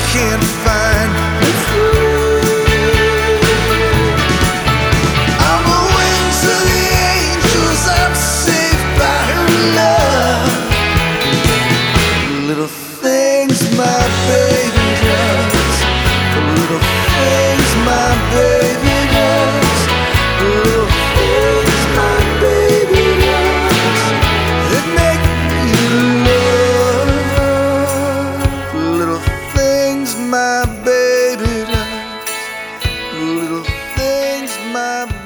can't find. On the wings of the angels, I'm safe by her love. Little things my baby does, the little things my baby does, the little things my baby does that make me love. The little things my baby does, the little things my